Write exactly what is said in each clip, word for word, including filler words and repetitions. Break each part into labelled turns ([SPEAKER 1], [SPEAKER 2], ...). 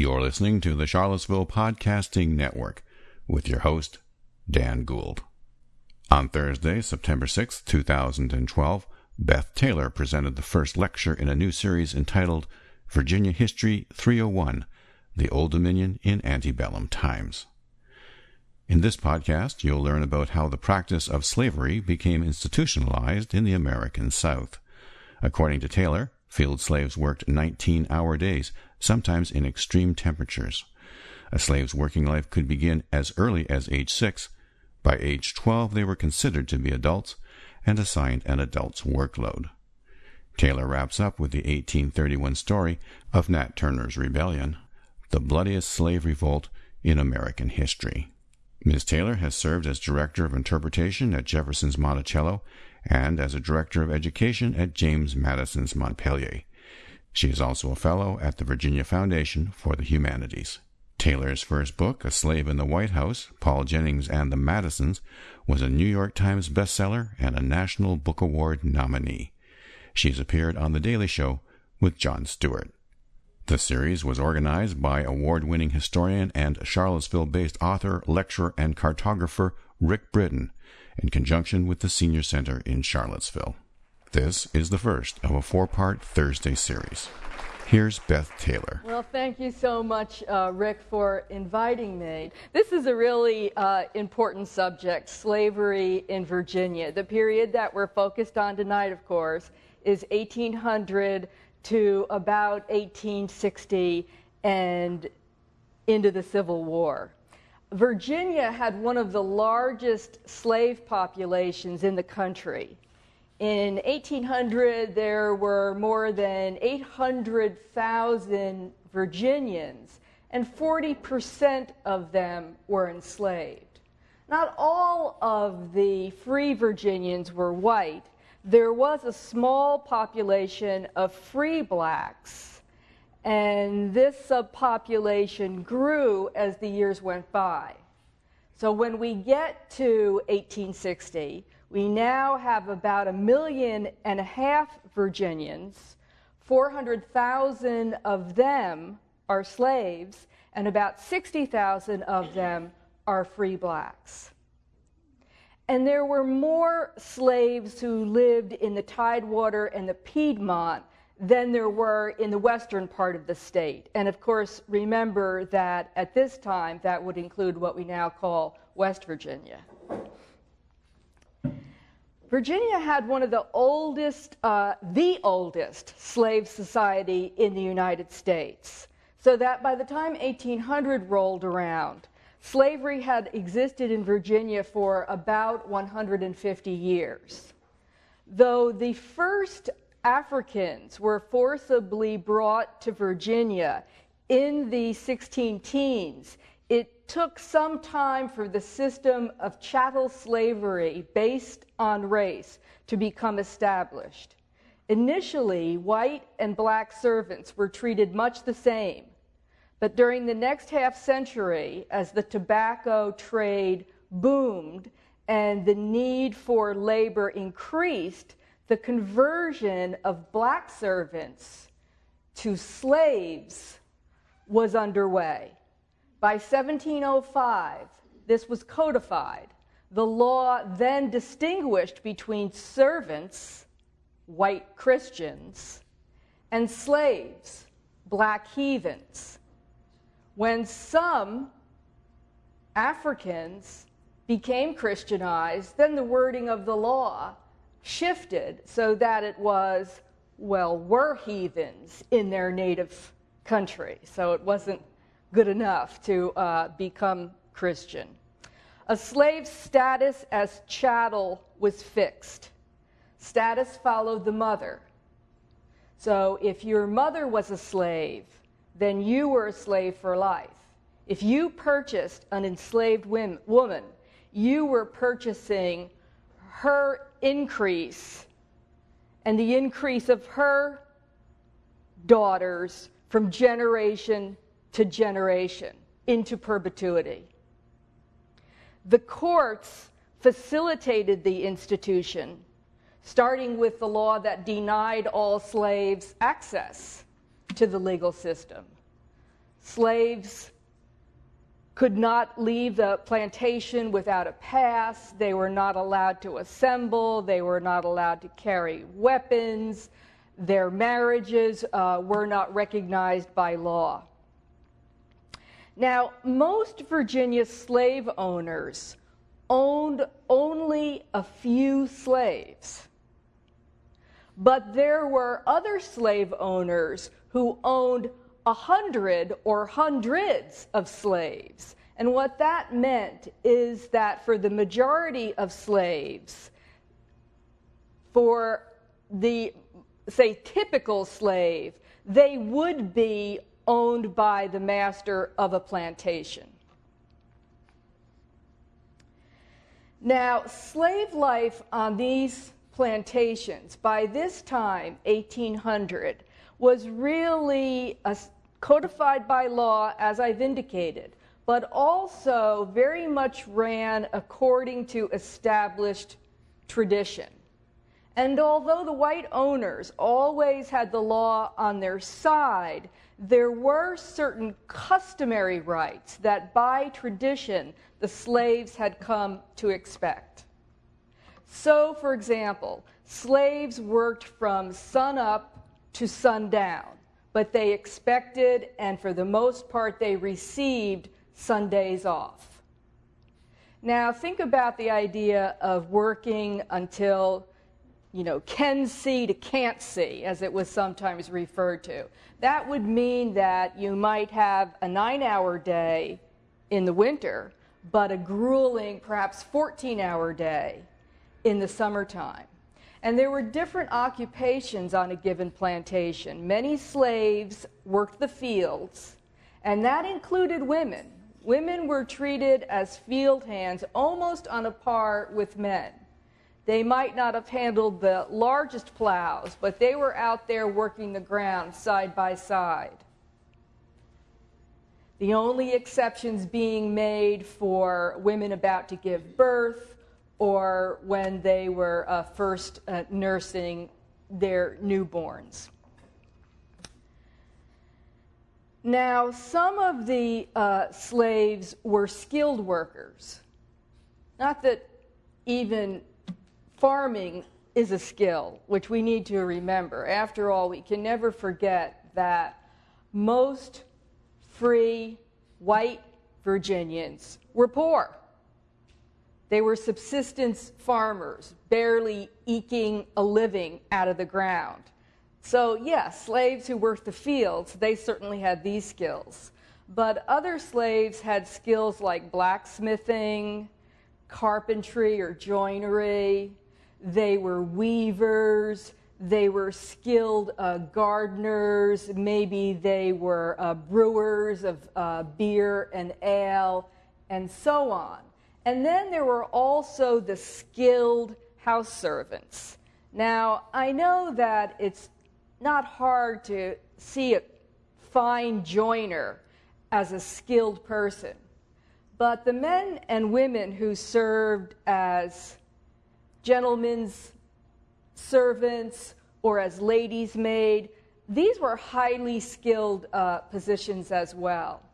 [SPEAKER 1] You're listening to the Charlottesville Podcasting Network with your host, Dan Gould. On Thursday, September sixth, two thousand twelve, Beth Taylor presented the first lecture in a new series entitled Virginia History three oh one, The Old Dominion in Antebellum Times. In this podcast, you'll learn about how the practice of slavery became institutionalized in the American South. According to Taylor, field slaves worked nineteen-hour days, sometimes in extreme temperatures. A slave's working life could begin as early as age six. By age twelve, they were considered to be adults and assigned an adult's workload. Taylor wraps up with the eighteen thirty-one story of Nat Turner's Rebellion, the bloodiest slave revolt in American history. Miz Taylor has served as Director of Interpretation at Jefferson's Monticello and as a Director of Education at James Madison's Montpelier. She is also a Fellow at the Virginia Foundation for the Humanities. Taylor's first book, A Slave in the White House, Paul Jennings and the Madisons, was a New York Times bestseller and a National Book Award nominee. She's appeared on The Daily Show with Jon Stewart. The series was organized by award-winning historian and Charlottesville-based author, lecturer, and cartographer Rick Britton, in conjunction with the Senior Center in Charlottesville. This is the first of a four-part Thursday series. Here's Beth Taylor.
[SPEAKER 2] Well, thank you so much, uh, Rick, for inviting me. This is a really uh, important subject, slavery in Virginia. The period that we're focused on tonight, of course, is eighteen hundred to about eighteen sixty and into the Civil War. Virginia had one of the largest slave populations in the country. In eighteen hundred, there were more than eight hundred thousand Virginians, and forty percent of them were enslaved. Not all of the free Virginians were white. There was a small population of free blacks, and this subpopulation grew as the years went by. So when we get to eighteen sixty, we now have about a million and a half Virginians. four hundred thousand of them are slaves, and about sixty thousand of them are free blacks. And there were more slaves who lived in the Tidewater and the Piedmont than there were in the western part of the state. And of course, remember that at this time, that would include what we now call West Virginia. Virginia had one of the oldest, uh, the oldest slave society in the United States. So that by the time eighteen hundred rolled around, slavery had existed in Virginia for about one hundred fifty years. Though the first Africans were forcibly brought to Virginia in the sixteen teens, it took some time for the system of chattel slavery based on race to become established. Initially, white and black servants were treated much the same, but during the next half century, as the tobacco trade boomed and the need for labor increased, the conversion of black servants to slaves was underway. By seventeen oh five, this was codified. The law then distinguished between servants, white Christians, and slaves, black heathens. When some Africans became Christianized, then the wording of the law shifted so that it was, well, were heathens in their native country. So it wasn't good enough to uh, become Christian. A slave's status as chattel was fixed. Status followed the mother. So if your mother was a slave, then you were a slave for life. If you purchased an enslaved woman, you were purchasing her increase and the increase of her daughters from generation to generation into perpetuity. The courts facilitated the institution, starting with the law that denied all slaves access to the legal system. Slaves could not leave the plantation without a pass. They were not allowed to assemble. They were not allowed to carry weapons. Their marriages uh, were not recognized by law. Now, most Virginia slave owners owned only a few slaves. But there were other slave owners who owned a hundred or hundreds of slaves. And what that meant is that for the majority of slaves, for the, say, typical slave, they would be owned by the master of a plantation. Now, slave life on these plantations, by this time, eighteen hundred, was really uh, codified by law, as I've indicated, but also very much ran according to established tradition. And although the white owners always had the law on their side, there were certain customary rights that by tradition the slaves had come to expect. So, for example, slaves worked from sunup to sundown, but they expected, and for the most part they received, Sundays off. Now think about the idea of working until, you know, can see to can't see, as it was sometimes referred to. That would mean that you might have a nine-hour day in the winter, but a grueling, perhaps fourteen-hour day in the summertime. And there were different occupations on a given plantation. Many slaves worked the fields, and that included women. Women were treated as field hands almost on a par with men. They might not have handled the largest plows, but they were out there working the ground side by side. The only exceptions being made for women about to give birth or when they were uh, first uh, nursing their newborns. Now, some of the uh, slaves were skilled workers. Not that even farming is a skill, which we need to remember. After all, we can never forget that most free white Virginians were poor. They were subsistence farmers, barely eking a living out of the ground. So yes, slaves who worked the fields, they certainly had these skills. But other slaves had skills like blacksmithing, carpentry or joinery. They were weavers. They were skilled uh, gardeners. Maybe they were uh, brewers of uh, beer and ale, and so on. And then there were also the skilled house servants. Now, I know that it's not hard to see a fine joiner as a skilled person, but the men and women who served as gentlemen's servants or as ladies' maid, these were highly skilled uh, positions as well.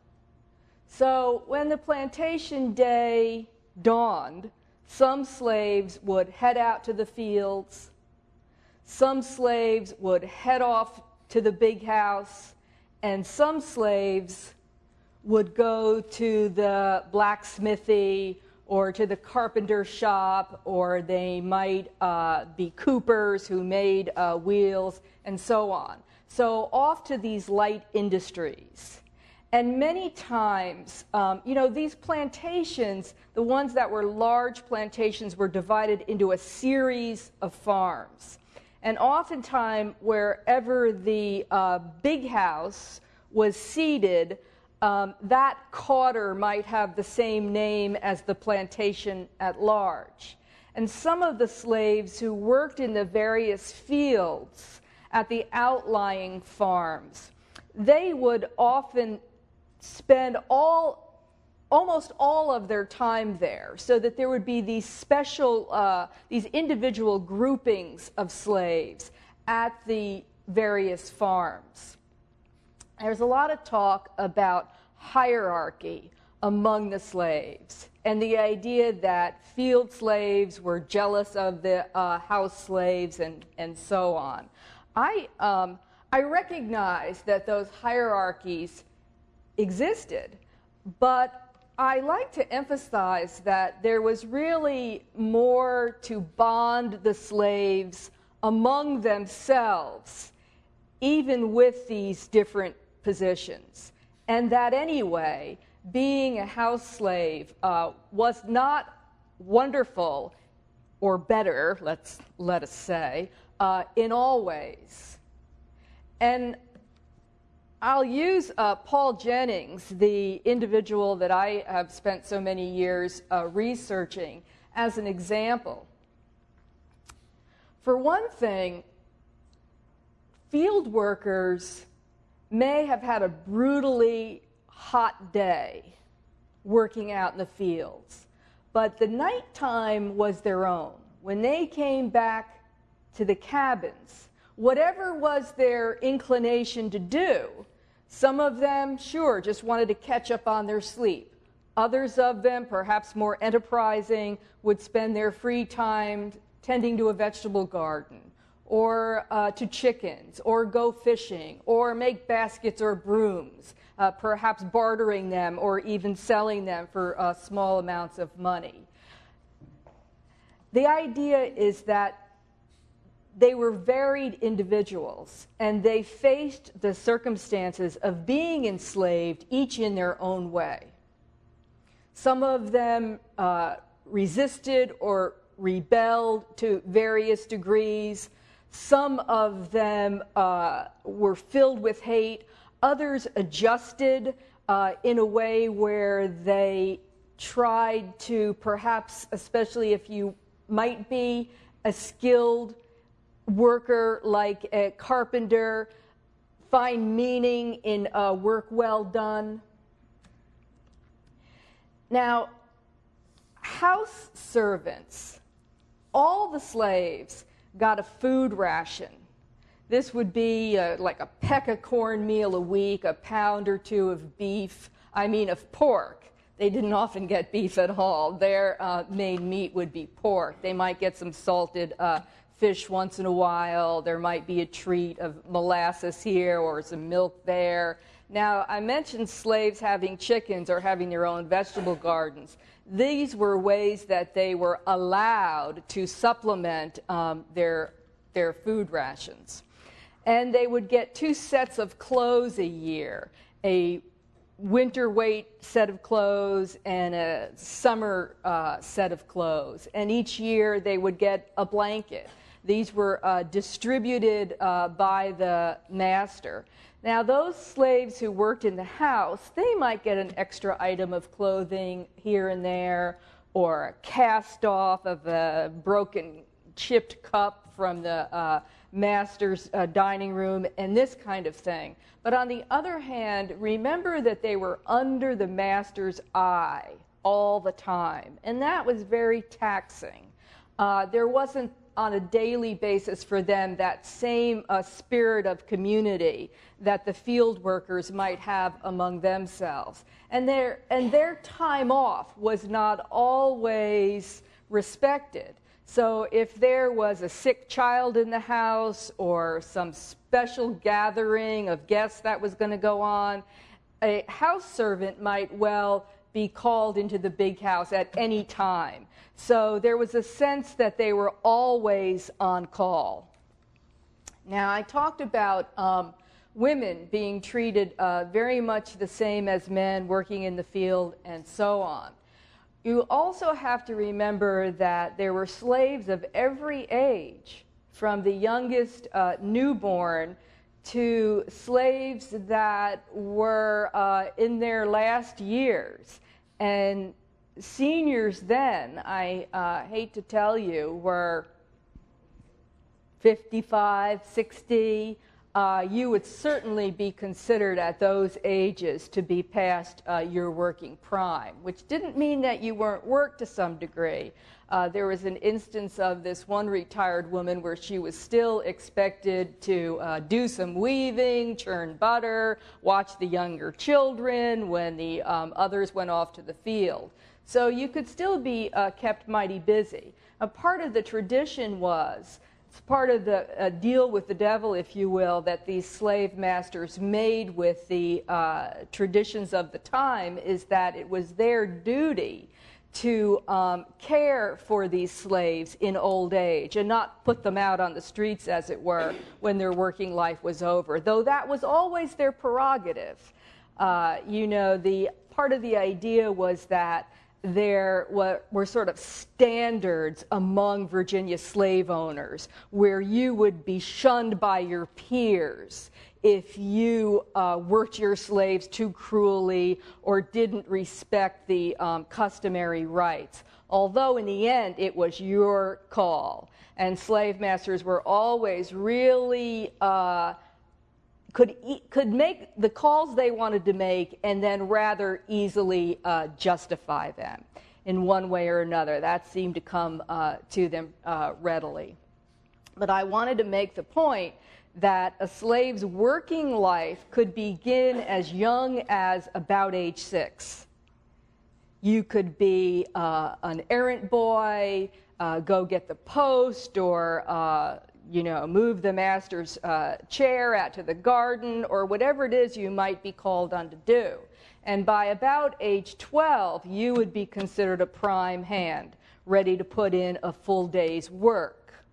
[SPEAKER 2] So when the plantation day dawned, some slaves would head out to the fields, some slaves would head off to the big house, and some slaves would go to the blacksmithy or to the carpenter shop, or they might uh, be coopers who made uh, wheels, and so on. So off to these light industries. And many times, um, you know, these plantations, the ones that were large plantations, were divided into a series of farms. And oftentimes, wherever the uh, big house was seated, um, that quarter might have the same name as the plantation at large. And some of the slaves who worked in the various fields at the outlying farms, they would often spend all almost all of their time there, so that there would be these special, uh, these individual groupings of slaves at the various farms. there's a lot of talk about hierarchy among the slaves, and the idea that field slaves were jealous of the uh, house slaves and, and so on. I, um, I recognize that those hierarchies existed, but I like to emphasize that there was really more to bond the slaves among themselves, even with these different positions, and that anyway, being a house slave uh, was not wonderful or better, let's let us say, uh, in all ways. And I'll use uh, Paul Jennings, the individual that I have spent so many years uh, researching, as an example. For one thing, field workers may have had a brutally hot day working out in the fields, but the nighttime was their own. When they came back to the cabins, whatever was their inclination to do, some of them, sure, just wanted to catch up on their sleep. Others of them, perhaps more enterprising, would spend their free time tending to a vegetable garden, or uh, to chickens, or go fishing, or make baskets or brooms, uh, perhaps bartering them or even selling them for uh, small amounts of money. The idea is that they were varied individuals, and they faced the circumstances of being enslaved, each in their own way. Some of them uh, resisted or rebelled to various degrees. Some of them uh, were filled with hate. Others adjusted uh, in a way where they tried to, perhaps, especially if you might be a skilled worker like a carpenter, find meaning in uh, work well done. Now, house servants, all the slaves got a food ration. This would be uh, like a peck of cornmeal a week, a pound or two of beef, I mean of pork. They didn't often get beef at all. Their uh, main meat would be pork. They might get some salted uh, fish once in a while. There might be a treat of molasses here or some milk there. Now, I mentioned slaves having chickens or having their own vegetable gardens. These were ways that they were allowed to supplement um, their, their food rations. And they would get two sets of clothes a year, a winter weight set of clothes and a summer uh, set of clothes. And each year they would get a blanket. These were uh, distributed uh, by the master. Now, those slaves who worked in the house, they might get an extra item of clothing here and there, or a cast off of a broken chipped cup from the uh, master's uh, dining room, and this kind of thing. But on the other hand, remember that they were under the master's eye all the time, and that was very taxing. Uh, there wasn't on a daily basis for them that same uh, spirit of community that the field workers might have among themselves. And their, and their time off was not always respected. So if there was a sick child in the house or some special gathering of guests that was going to go on, a house servant might well be called into the big house at any time. So there was a sense that they were always on call. Now, I talked about um, women being treated uh, very much the same as men working in the field and so on. You also have to remember that there were slaves of every age, from the youngest uh, newborn to slaves that were uh, in their last years. And seniors then, I uh, hate to tell you, were fifty-five, sixty. uh, you would certainly be considered at those ages to be past uh, your working prime, which didn't mean that you weren't worked to some degree. Uh, there was an instance of this one retired woman where she was still expected to uh, do some weaving, churn butter, watch the younger children when the um, others went off to the field. So you could still be uh, kept mighty busy. A part of the tradition was, it's part of the uh, deal with the devil, if you will, that these slave masters made with the uh, traditions of the time, is that it was their duty to um, care for these slaves in old age and not put them out on the streets, as it were, when their working life was over, though that was always their prerogative. Uh, you know, the part of the idea was that there were, were sort of standards among Virginia slave owners where you would be shunned by your peers if you uh, worked your slaves too cruelly or didn't respect the um, customary rights. Although in the end it was your call, and slave masters were always really uh, could e could make the calls they wanted to make and then rather easily uh, justify them in one way or another. That seemed to come uh, to them uh, readily. But I wanted to make the point that a slave's working life could begin as young as about age six. You could be uh, an errant boy, uh, go get the post, or uh, you know, move the master's uh, chair out to the garden, or whatever it is you might be called on to do. And by about age twelve, you would be considered a prime hand, ready to put in a full day's work.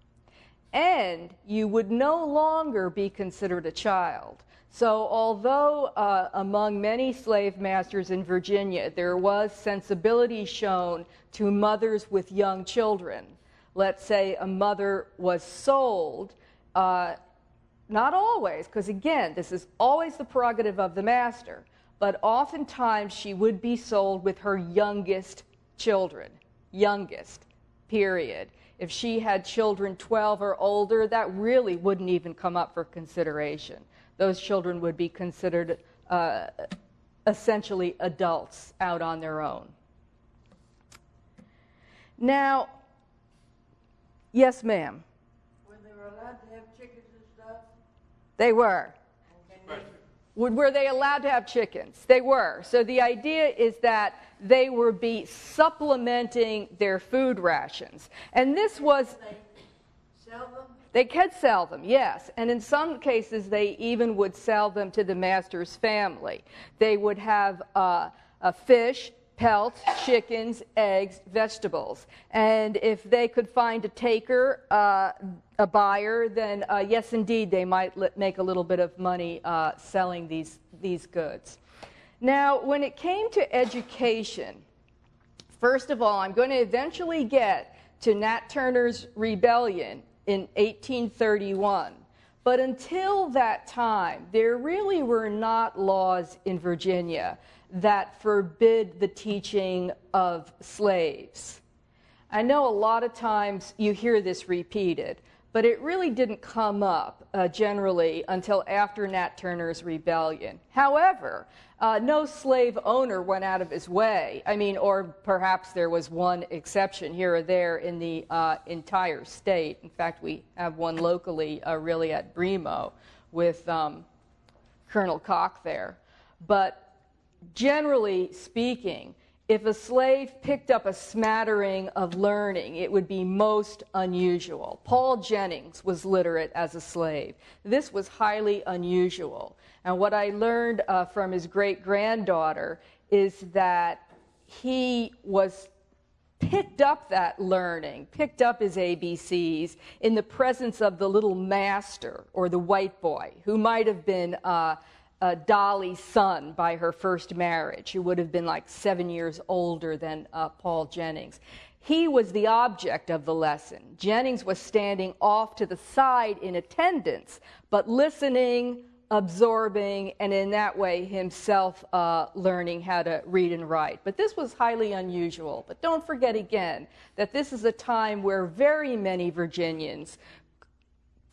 [SPEAKER 2] And you would no longer be considered a child. So although uh, among many slave masters in Virginia there was sensibility shown to mothers with young children, let's say a mother was sold, uh, not always, because again, this is always the prerogative of the master, but oftentimes she would be sold with her youngest children, youngest, period. If she had children twelve or older, that really wouldn't even come up for consideration. Those children would be considered uh, essentially adults out on their own. Now, yes, ma'am?
[SPEAKER 3] Were they allowed to have chickens and stuff?
[SPEAKER 2] They were. Were they allowed to have chickens? They were. So the idea is that they would be supplementing their food rations. And this was...
[SPEAKER 3] They sell them?
[SPEAKER 2] They could sell them, yes. And in some cases, they even would sell them to the master's family. They would have uh, a fish, pelts, chickens, eggs, vegetables. And if they could find a taker, uh, a buyer, then uh, yes, indeed, they might make a little bit of money uh, selling these, these goods. Now, when it came to education, first of all, I'm going to eventually get to Nat Turner's rebellion in eighteen thirty-one. But until that time, there really were not laws in Virginia that forbid the teaching of slaves. I know a lot of times you hear this repeated, but it really didn't come up uh, generally until after Nat Turner's rebellion. However, uh, no slave owner went out of his way. I mean, or perhaps there was one exception here or there in the uh, entire state. In fact, we have one locally uh, really at Bremo with um, Colonel Koch there. But generally speaking, if a slave picked up a smattering of learning, it would be most unusual. Paul Jennings was literate as a slave. This was highly unusual. And what I learned uh, from his great-granddaughter is that he was picked up that learning, picked up his A B Cs in the presence of the little master or the white boy, who might have been uh, Uh, Dolly's son by her first marriage, who would have been like seven years older than uh, Paul Jennings. He was the object of the lesson. Jennings was standing off to the side in attendance, but listening, absorbing, and in that way himself uh, learning how to read and write. But this was highly unusual. But don't forget again that this is a time where very many Virginians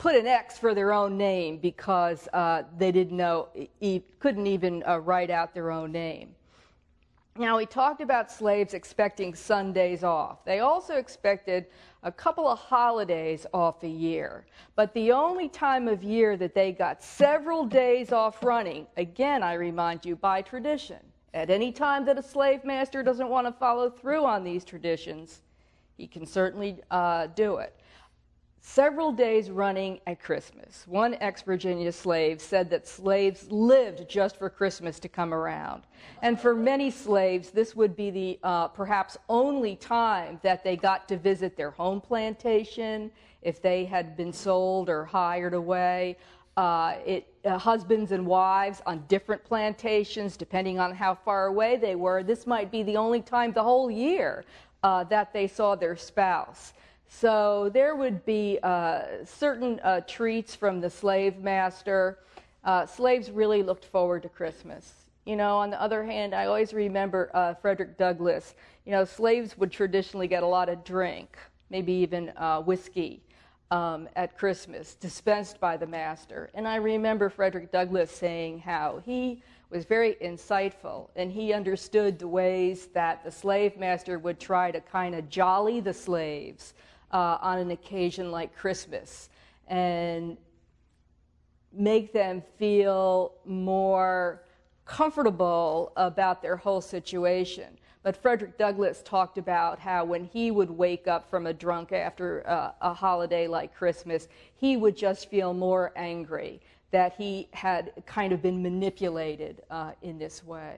[SPEAKER 2] put an X for their own name because uh, they didn't know, e- couldn't even uh, write out their own name. Now, we talked about slaves expecting Sundays off. They also expected a couple of holidays off a year. But the only time of year that they got several days off running, again, I remind you, by tradition. At any time that a slave master doesn't want to follow through on these traditions, he can certainly uh, do it. Several days running at Christmas. One ex-Virginia slave said that slaves lived just for Christmas to come around. And for many slaves, this would be the uh, perhaps only time that they got to visit their home plantation, if they had been sold or hired away. Uh, it, uh, husbands and wives on different plantations, depending on how far away they were. This might be the only time the whole year uh, that they saw their spouse. So there would be uh, certain uh, treats from the slave master. Uh, slaves really looked forward to Christmas. You know, on the other hand, I always remember uh, Frederick Douglass. You know, slaves would traditionally get a lot of drink, maybe even uh, whiskey, um, at Christmas, dispensed by the master. And I remember Frederick Douglass saying how he was very insightful, and he understood the ways that the slave master would try to kind of jolly the slaves Uh, on an occasion like Christmas and make them feel more comfortable about their whole situation. But Frederick Douglass talked about how when he would wake up from a drunk after uh, a holiday like Christmas, he would just feel more angry that he had kind of been manipulated uh, in this way.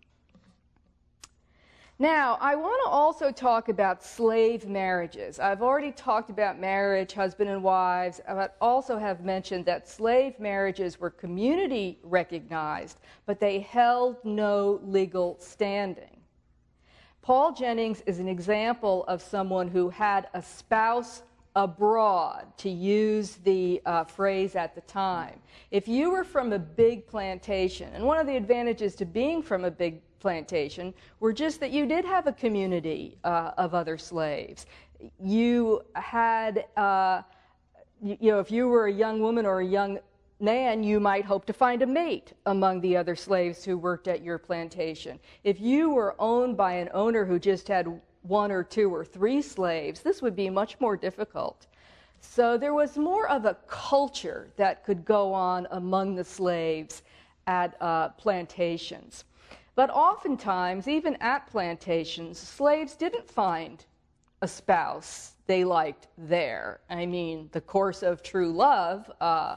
[SPEAKER 2] Now, I want to also talk about slave marriages. I've already talked about marriage, husband and wives. I also have mentioned that slave marriages were community recognized, but they held no legal standing. Paul Jennings is an example of someone who had a spouse abroad, to use the uh, phrase at the time. If you were from a big plantation, and one of the advantages to being from a big plantation were just that you did have a community uh, of other slaves. You had, uh, you, you know, if you were a young woman or a young man, you might hope to find a mate among the other slaves who worked at your plantation. If you were owned by an owner who just had one or two or three slaves, this would be much more difficult. So there was more of a culture that could go on among the slaves at uh, plantations. But oftentimes, even at plantations, slaves didn't find a spouse they liked there. I mean, the course of true love uh,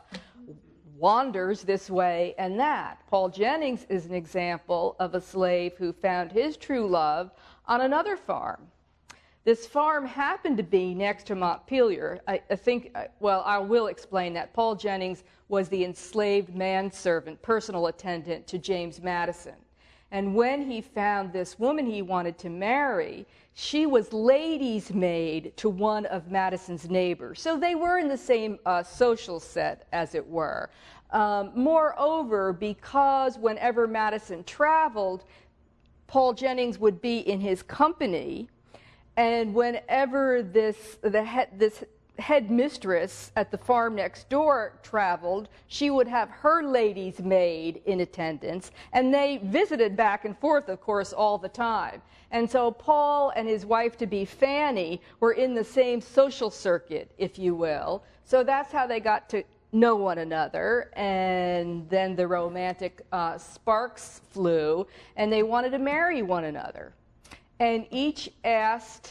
[SPEAKER 2] wanders this way and that. Paul Jennings is an example of a slave who found his true love on another farm. This farm happened to be next to Montpelier. I, I think, well, I will explain that. Paul Jennings was the enslaved manservant, personal attendant to James Madison. And when he found this woman he wanted to marry, she was lady's maid to one of Madison's neighbors. So they were in the same uh, social set, as it were. Um, moreover, because whenever Madison traveled, Paul Jennings would be in his company, and whenever this the head, this headmistress at the farm next door traveled, she would have her lady's maid in attendance, and they visited back and forth, of course, all the time. And so Paul and his wife-to-be Fanny were in the same social circuit, if you will. So that's how they got to know one another, and then the romantic uh, sparks flew, and they wanted to marry one another. And each asked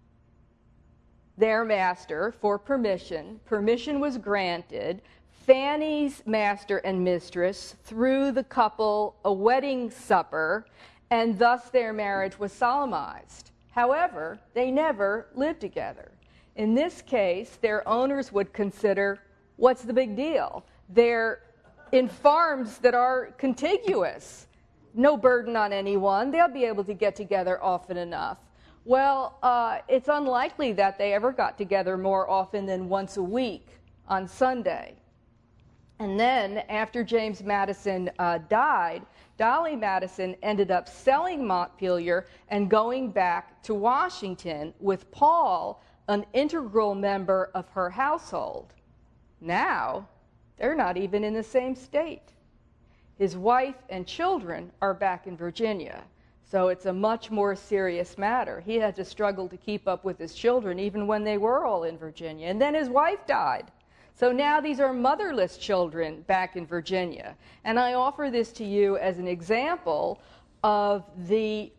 [SPEAKER 2] their master for permission. Permission was granted. Fanny's master and mistress threw the couple a wedding supper, and thus their marriage was solemnized. However, they never lived together. In this case, their owners would consider, what's the big deal? They're in farms that are contiguous. No burden on anyone. They'll be able to get together often enough. Well, uh, it's unlikely that they ever got together more often than once a week on Sunday. And then, after James Madison uh, died, Dolly Madison ended up selling Montpelier and going back to Washington with Paul, an integral member of her household. Now, they're not even in the same state. His wife and children are back in Virginia, so it's a much more serious matter. He had to struggle to keep up with his children even when they were all in Virginia. And then his wife died. So now these are motherless children back in Virginia. And I offer this to you as an example of the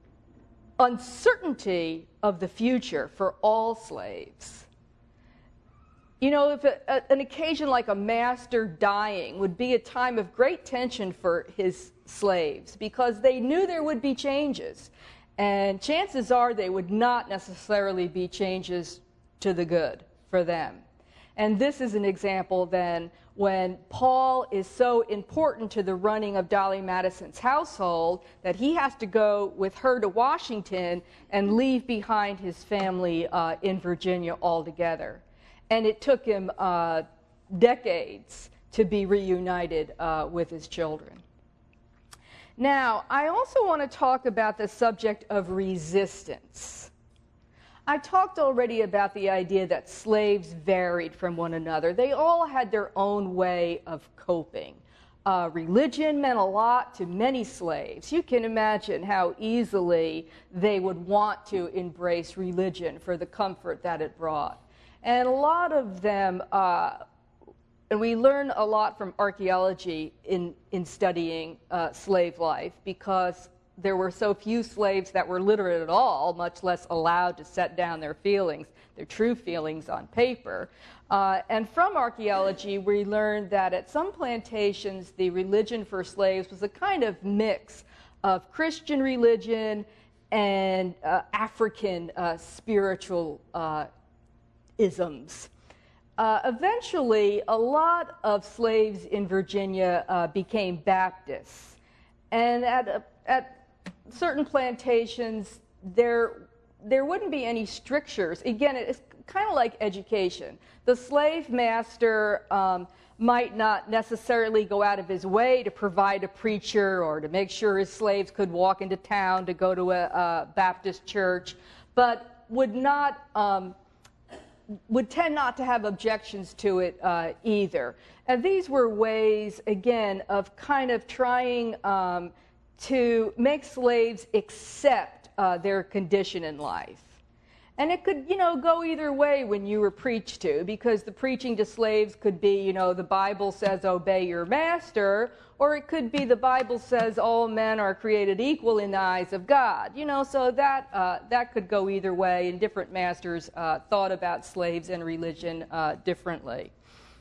[SPEAKER 2] uncertainty of the future for all slaves. You know, if a, a, an occasion like a master dying would be a time of great tension for his slaves because they knew there would be changes. And chances are they would not necessarily be changes to the good for them. And this is an example then when Paul is so important to the running of Dolly Madison's household that he has to go with her to Washington and leave behind his family uh, in Virginia altogether. And it took him uh, decades to be reunited uh, with his children. Now, I also want to talk about the subject of resistance. I talked already about the idea that slaves varied from one another. They all had their own way of coping. Uh, religion meant a lot to many slaves. You can imagine how easily they would want to embrace religion for the comfort that it brought. And a lot of them, uh, and we learn a lot from archaeology in, in studying uh, slave life because there were so few slaves that were literate at all, much less allowed to set down their feelings, their true feelings on paper. Uh, and from archaeology, we learned that at some plantations, the religion for slaves was a kind of mix of Christian religion and uh, African uh, spiritual uh, isms. Uh, eventually, a lot of slaves in Virginia uh, became Baptists. And at, a, at certain plantations, there, there wouldn't be any strictures. Again, it's kind of like education. The slave master um, might not necessarily go out of his way to provide a preacher or to make sure his slaves could walk into town to go to a, a Baptist church, but would not um, would tend not to have objections to it uh, either. And these were ways, again, of kind of trying um, to make slaves accept uh, their condition in life. And it could, you know, go either way when you were preached to, because the preaching to slaves could be, you know, the Bible says obey your master, or it could be the Bible says all men are created equal in the eyes of God. You know, so that, uh, that could go either way, and different masters uh, thought about slaves and religion uh, differently.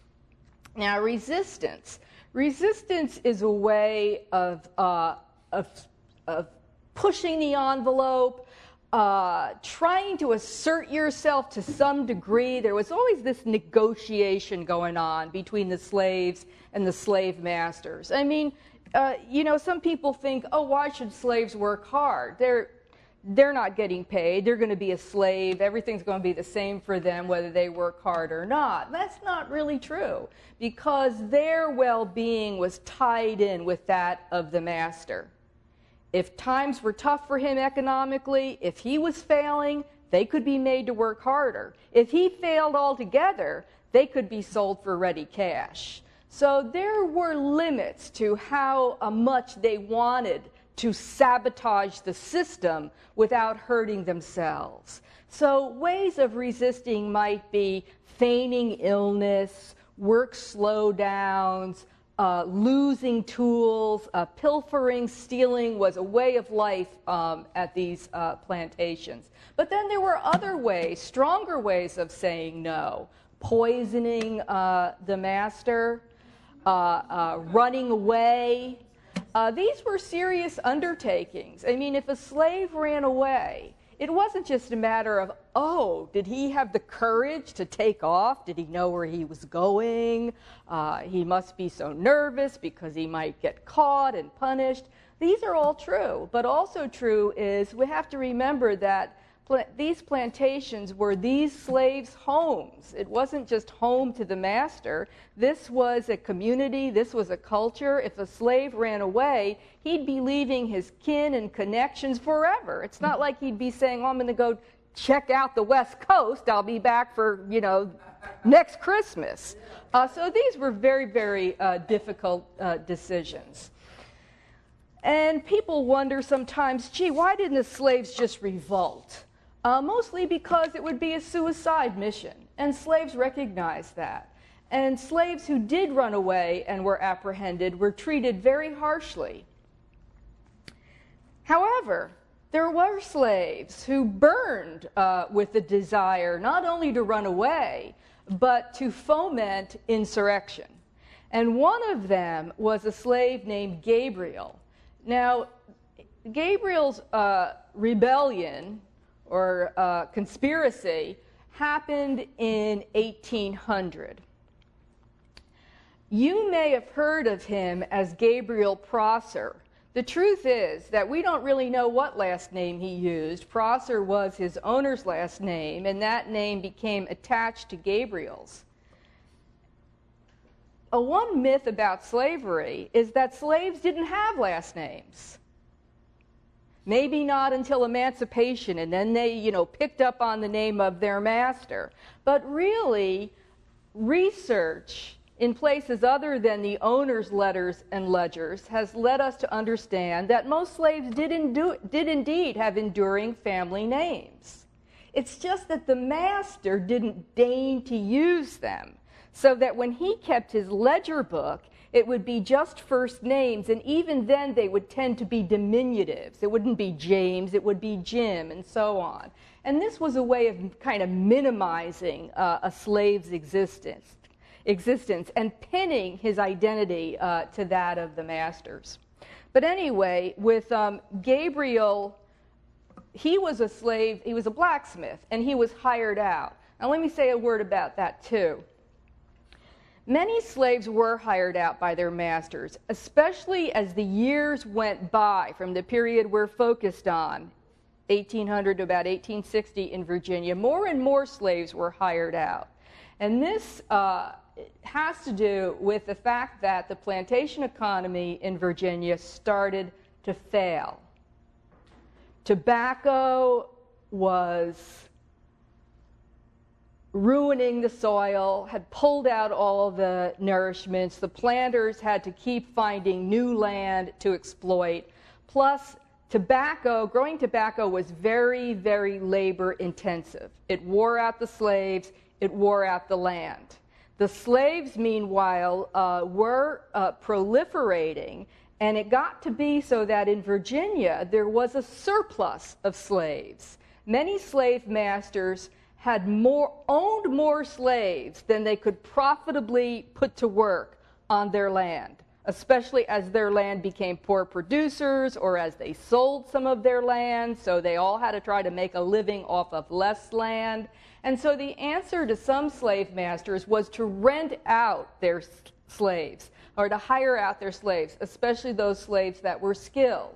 [SPEAKER 2] Now, resistance. Resistance is a way of, uh, of, of pushing the envelope, Uh, trying to assert yourself to some degree. There was always this negotiation going on between the slaves and the slave masters. I mean, uh, you know, some people think, oh, why should slaves work hard? They're, they're not getting paid. They're going to be a slave. Everything's going to be the same for them whether they work hard or not. That's not really true, because their well-being was tied in with that of the master. If times were tough for him economically, if he was failing, they could be made to work harder. If he failed altogether, they could be sold for ready cash. So there were limits to how uh, much they wanted to sabotage the system without hurting themselves. So ways of resisting might be feigning illness, work slowdowns, Uh, losing tools, uh, pilfering, stealing was a way of life um, at these uh, plantations. But then there were other ways, stronger ways of saying no. Poisoning uh, the master, uh, uh, running away. Uh, these were serious undertakings. I mean, if a slave ran away, it wasn't just a matter of, oh, did he have the courage to take off? Did he know where he was going? Uh, he must be so nervous because he might get caught and punished. These are all true, but also true is we have to remember that pl- these plantations were these slaves' homes. It wasn't just home to the master. This was a community. This was a culture. If a slave ran away, he'd be leaving his kin and connections forever. It's not like he'd be saying, oh, I'm going to go check out the West Coast. I'll be back for, you know, next Christmas. Uh, so these were very, very uh, difficult uh, decisions. And people wonder sometimes, gee, why didn't the slaves just revolt? Uh, mostly because it would be a suicide mission, and slaves recognized that. And slaves who did run away and were apprehended were treated very harshly. However, there were slaves who burned uh, with the desire not only to run away, but to foment insurrection. And one of them was a slave named Gabriel. Now, Gabriel's uh, rebellion or uh, conspiracy happened in eighteen hundred. You may have heard of him as Gabriel Prosser. The truth is that we don't really know what last name he used. Prosser was his owner's last name, and that name became attached to Gabriel's. A one myth about slavery is that slaves didn't have last names. Maybe not until emancipation, and then they, you know, picked up on the name of their master. But really, research in places other than the owner's letters and ledgers has led us to understand that most slaves did, indu- did indeed have enduring family names. It's just that the master didn't deign to use them, so that when he kept his ledger book, it would be just first names, and even then they would tend to be diminutives. It wouldn't be James, it would be Jim, and so on. And this was a way of kind of minimizing uh, a slave's existence, existence and pinning his identity uh, to that of the masters. But anyway, with um, Gabriel, he was a slave, he was a blacksmith, and he was hired out. Now let me say a word about that too. Many slaves were hired out by their masters, especially as the years went by from the period we're focused on, eighteen hundred to about eighteen sixty in Virginia. More and more slaves were hired out. And this uh, has to do with the fact that the plantation economy in Virginia started to fail. Tobacco was ruining the soil, had pulled out all the nourishments. The planters had to keep finding new land to exploit. Plus, tobacco, growing tobacco was very, very labor intensive. It wore out the slaves, it wore out the land. The slaves, meanwhile, uh, were uh, proliferating, and it got to be so that in Virginia there was a surplus of slaves. Many slave masters had more, owned more slaves than they could profitably put to work on their land, especially as their land became poor producers or as they sold some of their land, so they all had to try to make a living off of less land. And so the answer to some slave masters was to rent out their slaves or to hire out their slaves, especially those slaves that were skilled.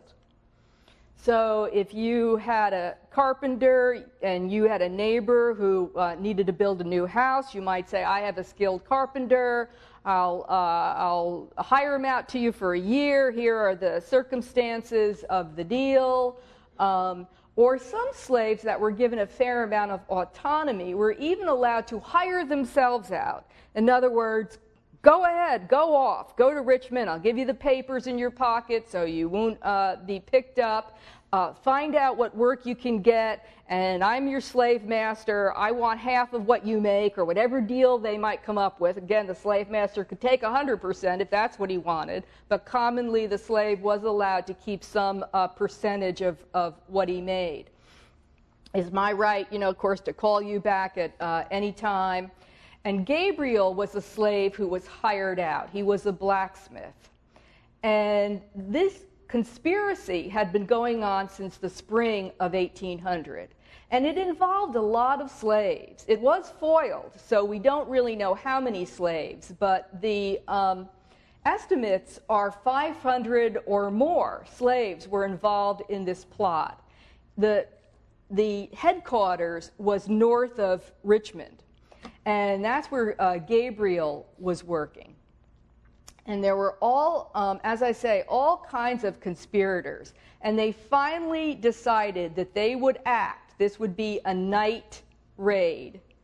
[SPEAKER 2] So if you had a carpenter and you had a neighbor who uh, needed to build a new house, you might say, I have a skilled carpenter, I'll, uh, I'll hire him out to you for a year, here are the circumstances of the deal. Um, or some slaves that were given a fair amount of autonomy were even allowed to hire themselves out. In other words, go ahead, go off, go to Richmond, I'll give you the papers in your pocket so you won't uh, be picked up. Uh, find out what work you can get, and I'm your slave master. I want half of what you make, or whatever deal they might come up with. Again, the slave master could take one hundred percent if that's what he wanted, but commonly the slave was allowed to keep some uh, percentage of, of what he made. It's my right, you know, of course, to call you back at uh, any time. And Gabriel was a slave who was hired out. He was a blacksmith. And this conspiracy had been going on since the spring of eighteen hundred, and it involved a lot of slaves. It was foiled, so we don't really know how many slaves, but the um, estimates are five hundred or more slaves were involved in this plot. The, the headquarters was north of Richmond, and that's where uh, Gabriel was working. And there were all, um, as I say, all kinds of conspirators. And they finally decided that they would act. This would be a night raid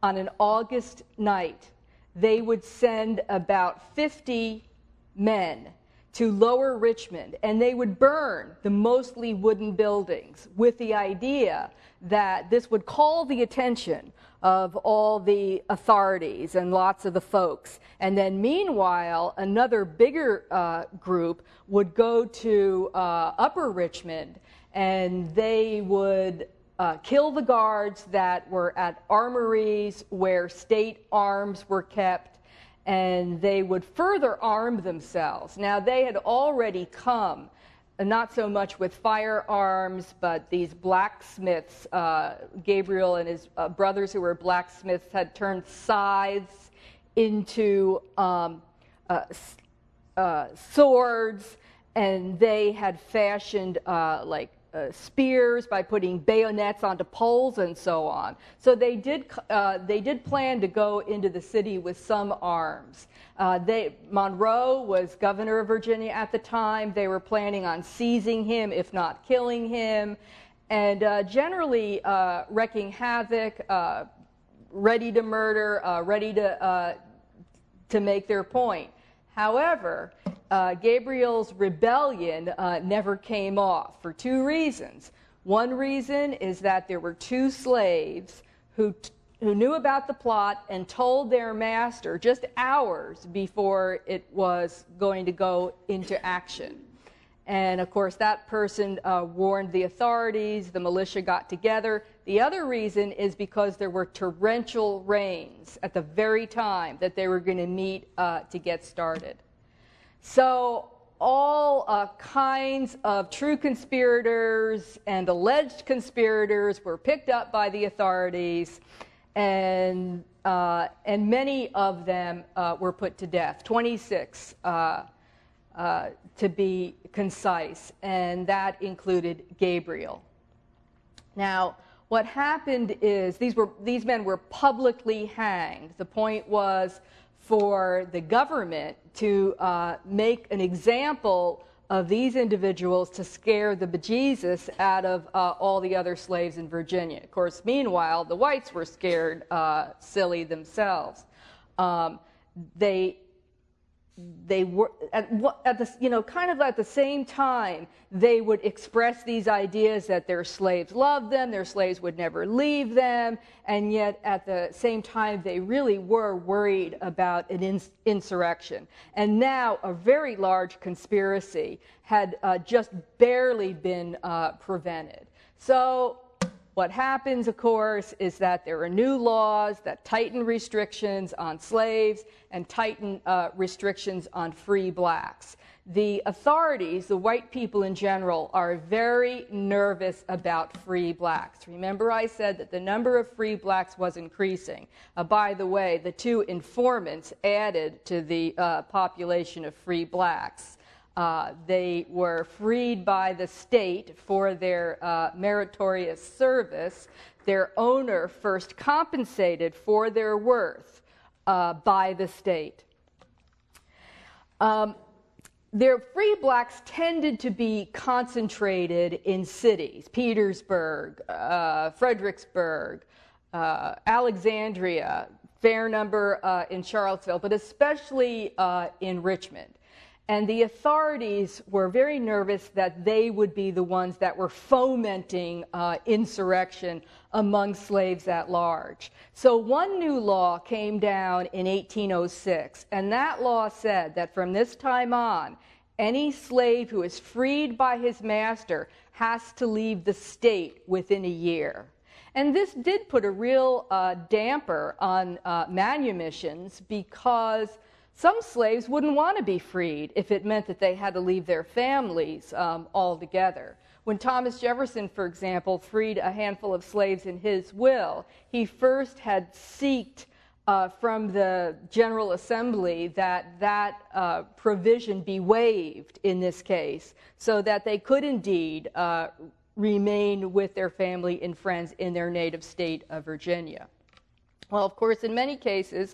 [SPEAKER 2] on an August night, they would send about fifty men to Lower Richmond, and they would burn the mostly wooden buildings with the idea that this would call the attention of all the authorities and lots of the folks. And then meanwhile, another bigger uh, group would go to uh, Upper Richmond, and they would uh, kill the guards that were at armories where state arms were kept, and they would further arm themselves. Now, they had already come, not so much with firearms, but these blacksmiths, uh, Gabriel and his uh, brothers who were blacksmiths had turned scythes into um, uh, uh, swords, and they had fashioned uh, like uh, spears by putting bayonets onto poles and so on. So they did, uh, they did plan to go into the city with some arms. Uh, they, Monroe was governor of Virginia at the time. They were planning on seizing him, if not killing him, and uh, generally uh, wreaking havoc, uh, ready to murder, uh, ready to, uh, to make their point. However, uh, Gabriel's rebellion uh, never came off for two reasons. One reason is that there were two slaves who t who knew about the plot and told their master just hours before it was going to go into action. And of course, that person uh, warned the authorities, the militia got together. The other reason is because there were torrential rains at the very time that they were going to meet uh, to get started. So all uh, kinds of true conspirators and alleged conspirators were picked up by the authorities, and uh, and many of them uh, were put to death, twenty-six uh, uh, to be concise, and that included Gabriel. Now, what happened is these were these men were publicly hanged. The point was for the government to uh, make an example of these individuals to scare the bejesus out of uh, all the other slaves in Virginia. Of course, meanwhile, the whites were scared uh, silly themselves. Um, they they were at, at the you know kind of at the same time they would express these ideas that their slaves loved them, their slaves would never leave them, and yet at the same time they really were worried about an ins insurrection. And now a very large conspiracy had uh, just barely been uh, prevented. So what happens, of course, is that there are new laws that tighten restrictions on slaves and tighten uh, restrictions on free blacks. The authorities, the white people in general, are very nervous about free blacks. Remember I said that the number of free blacks was increasing. Uh, by the way, the two informants added to the uh, population of free blacks. Uh, they were freed by the state for their uh, meritorious service. Their owner first compensated for their worth uh, by the state. Um, their free blacks tended to be concentrated in cities: Petersburg, uh, Fredericksburg, uh, Alexandria, fair number uh, in Charlottesville, but especially uh, in Richmond. And the authorities were very nervous that they would be the ones that were fomenting uh, insurrection among slaves at large. So one new law came down in eighteen oh six, and that law said that from this time on, any slave who is freed by his master has to leave the state within a year. And this did put a real uh, damper on uh, manumissions, because some slaves wouldn't want to be freed if it meant that they had to leave their families um, altogether. When Thomas Jefferson, for example, freed a handful of slaves in his will, he first had sought uh, from the General Assembly that that uh, provision be waived in this case, so that they could indeed uh, remain with their family and friends in their native state of Virginia. Well, of course, in many cases,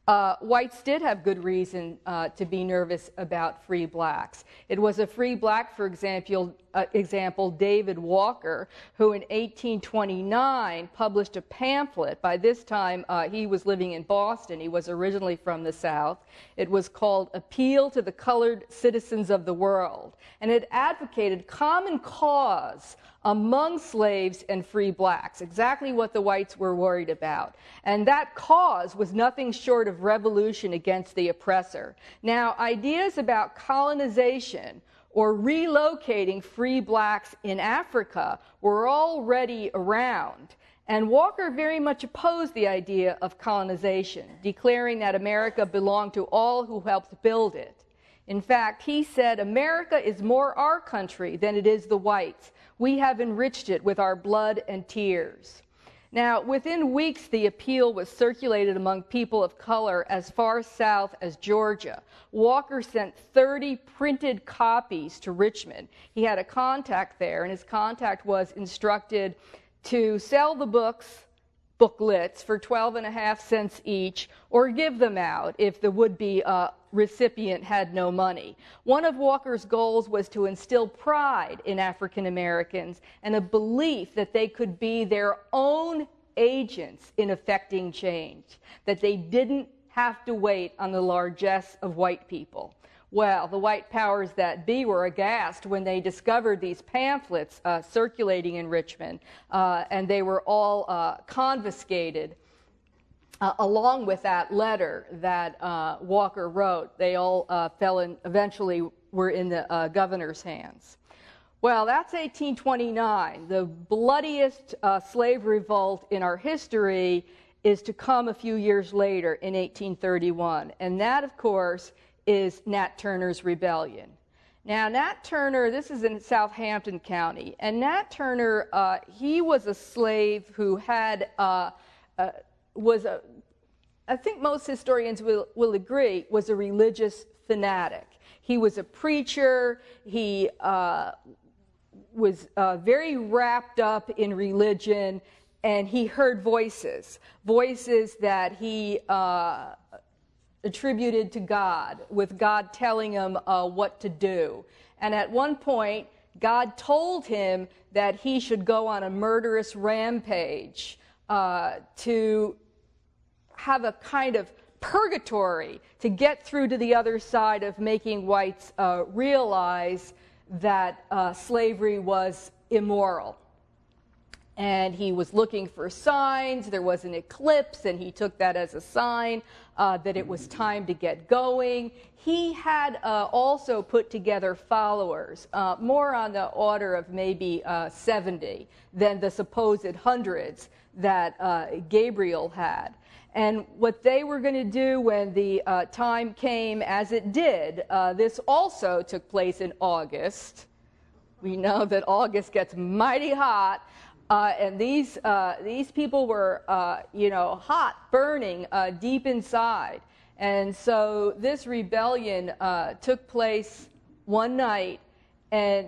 [SPEAKER 2] uh, whites did have good reason uh, to be nervous about free blacks. It was a free black, for example, uh, example, David Walker, who in eighteen twenty-nine published a pamphlet. By this time, uh, he was living in Boston. He was originally from the South. It was called Appeal to the Colored Citizens of the World, and it advocated common cause among slaves and free blacks, exactly what the whites were worried about. And that cause was nothing short of revolution against the oppressor. Now, ideas about colonization or relocating free blacks in Africa were already around. And Walker very much opposed the idea of colonization, declaring that America belonged to all who helped build it. In fact, he said, "America is more our country than it is the whites. We have enriched it with our blood and tears." Now, within weeks, the appeal was circulated among people of color as far south as Georgia. Walker sent thirty printed copies to Richmond. He had a contact there, and his contact was instructed to sell the books, booklets, for twelve and a half cents each, or give them out if the would-be uh, recipient had no money. One of Walker's goals was to instill pride in African Americans and a belief that they could be their own agents in effecting change, that they didn't have to wait on the largesse of white people. Well, the white powers that be were aghast when they discovered these pamphlets uh, circulating in Richmond, uh, and they were all uh, confiscated uh, along with that letter that uh, Walker wrote. They all uh, fell in, eventually were in the uh, governor's hands. Well, that's eighteen twenty-nine. The bloodiest uh, slave revolt in our history is to come a few years later in eighteen thirty-one, and that, of course, is Nat Turner's rebellion. Now, Nat Turner, this is in Southampton County, and Nat Turner, uh, he was a slave who had, uh, uh, was a, I think most historians will, will agree, was a religious fanatic. He was a preacher. He uh, was uh, very wrapped up in religion, and he heard voices, voices that he uh, attributed to God, with God telling him uh, what to do. And at one point, God told him that he should go on a murderous rampage uh, to have a kind of purgatory to get through to the other side of making whites uh, realize that uh, slavery was immoral. And he was looking for signs. There was an eclipse, and he took that as a sign uh, that it was time to get going. He had uh, also put together followers, uh, more on the order of maybe uh, seventy than the supposed hundreds that uh, Gabriel had. And what they were going to do when the uh, time came, as it did, uh, this also took place in August. We know that August gets mighty hot. Uh, and these uh, these people were, uh, you know, hot, burning uh, deep inside. And so this rebellion uh, took place one night, and